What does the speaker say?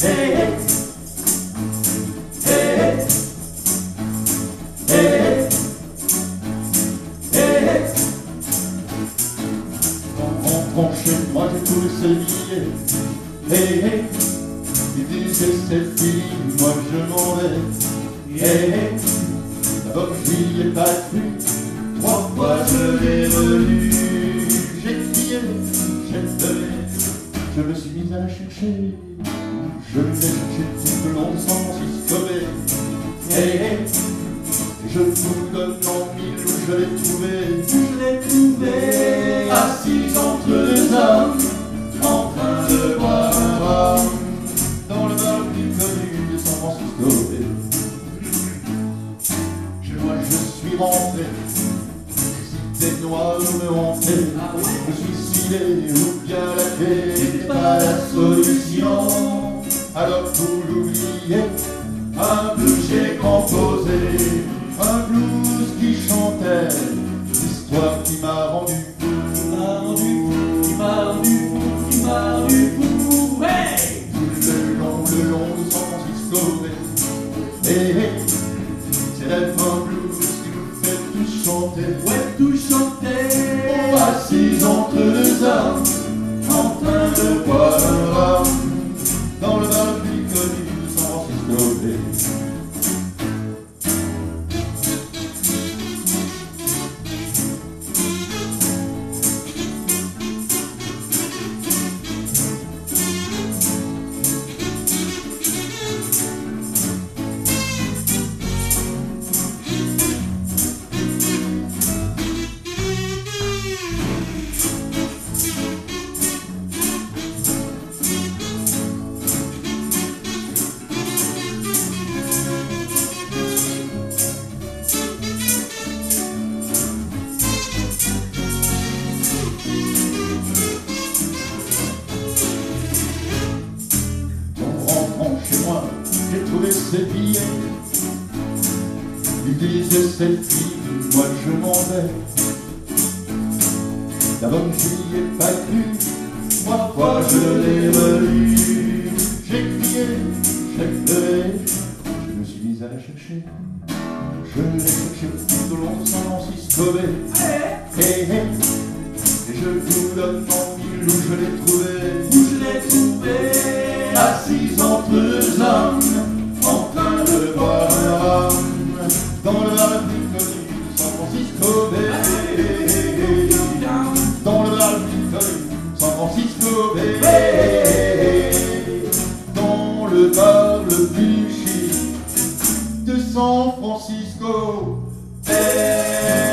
hey, hey, hey, hey, hey. En rentrant chez moi, j'ai trouvé ce billet. Hey, hey, il disait c'est fini, moi je m'en vais. Hey, hey, d'abord j'y ai pas cru, 3 fois je l'ai relu. J'ai crié, j'ai pleuré, je me suis mis à la chercher. Je l'ai cherché tout le long de San Francisco Bay. Hey, hey, je vous donne en mille où je l'ai trouvé. Je l'ai trouvé assise entre 2 hommes, en train de boire un rhum, dans le bar plus connu de San Francisco Bay. Chez moi je suis rentré, des noirs me hantaient. Je suis scellé ou bien la clé n'était pas la solution. Alors pour l'oublier, un blues j'ai composé, un blues qui chantait l'histoire qui m'a rendu fou, qui m'a rendu fou, qui m'a rendu fou. Hey! Tout le long de San Francisco Bay. Hey, hey, c'est la fin blues qui nous fait tout chanter. Ouais, tout chanter. Assis entre 2 hommes, en train de boire un rhum, dans le bar plus connu de San Francisco Bay. J'ai trouvé ces billets. Il disait c'est fini, moi je m'en vais. D'abord j'y ai pas cru, 3 fois je l'ai relu. J'ai crié, j'ai pleuré, je me suis mis à la chercher. Je l'ai cherché tout au long de San Francisco Bay. Hey, hey, et je vous donne en mille où je l'ai trouvé. Où je l'ai trouvé assise entre 2 hommes, en train de boire un rhum, dans le bar plus connu de San Francisco Bay. Dans le bar plus connu de San Francisco Bay. Dans le bar le plus chic de San Francisco Bay.